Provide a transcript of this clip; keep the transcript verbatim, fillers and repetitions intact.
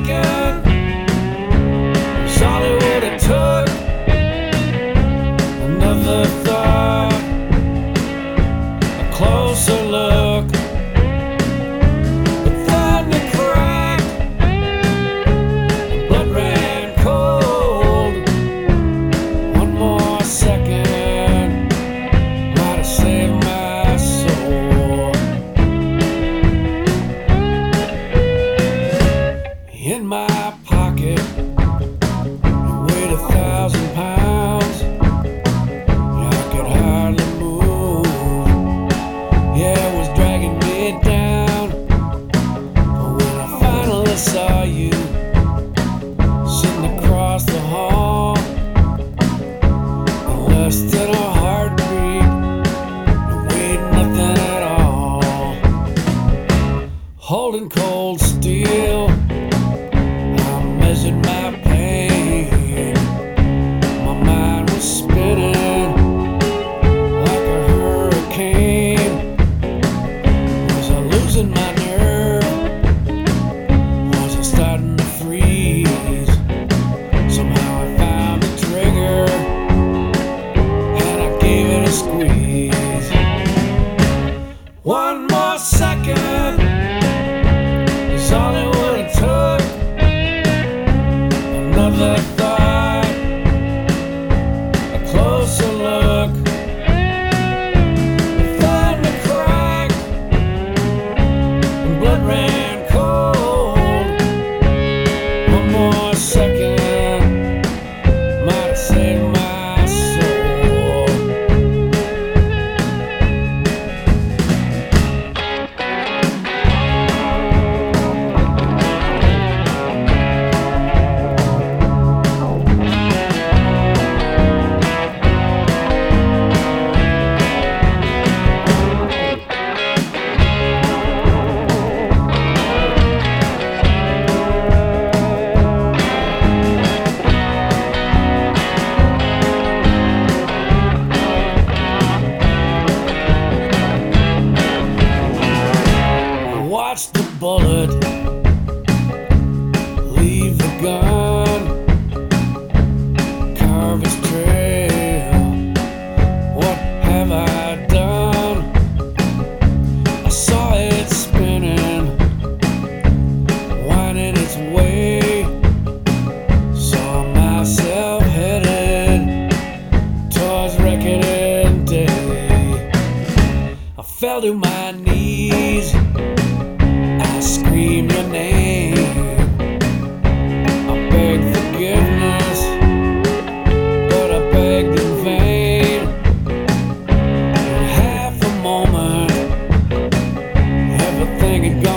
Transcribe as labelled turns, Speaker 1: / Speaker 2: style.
Speaker 1: second is all it would have took. Another thought, a closer look. The thunder cracked, the blood ran cold. One more second might have saved my soul. In my pocket, it weighed a thousand pounds. I could hardly move. Yeah, it was dragging me down. But when I finally saw you sitting across the hall, in less than a heartbeat, it weighed nothing at all. Holding cold steel, I measured my pain. My mind was spinning like a hurricane. Was I losing my nerve? Was I starting to freeze? Somehow I found the trigger and I gave it a squeeze. One more second is all it would have took. Another thought, a closer look. The thunder cracked, and blood ran cold. One more second might have saved my soul. Watch the bullet leave the gun, carve its trail. What have I done? I saw it spinning, winding its way. Saw myself headed towards reckoning day. I fell to my knees, I screamed your name. I begged forgiveness, but I begged in vain. In half a moment, everything had gone